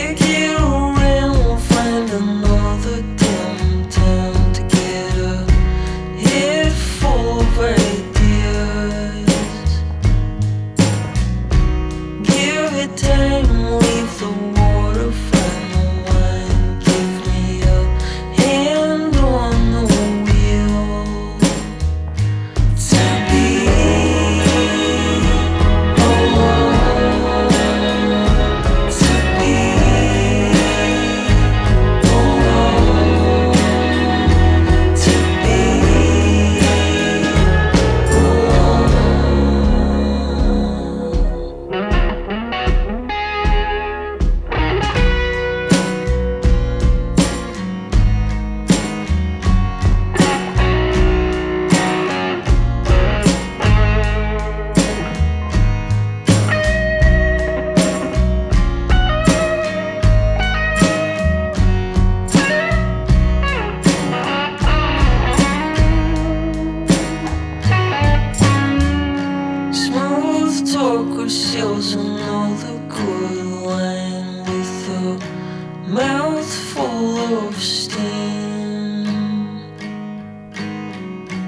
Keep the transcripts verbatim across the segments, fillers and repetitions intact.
it around, we'll find another damn town to get a head full of ideas. Give it time, leave the water, find the wine, give me a hand on the wheel. To be alone, to be alone, to be smooth talk with sales, another good line with a mouth full of steam.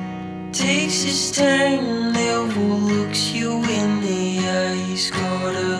Takes his time, never looks you in the eyes, got a